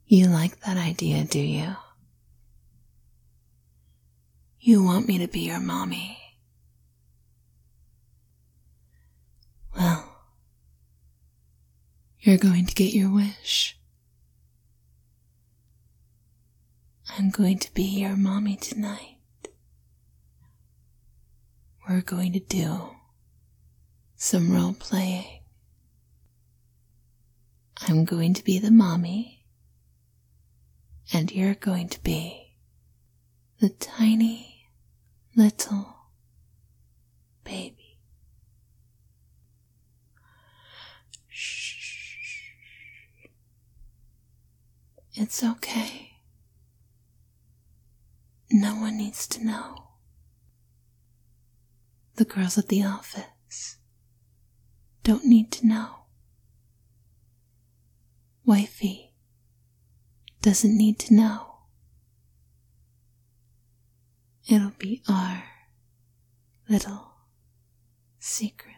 You like that idea, do you? You want me to be your mommy. Well, you're going to get your wish. I'm going to be your mommy tonight. We're going to do some role playing. I'm going to be the mommy, and you're going to be the tiny little baby. Shh. It's okay. No one needs to know. The girls at the office don't need to know. Wifey doesn't need to know. It'll be our little secret.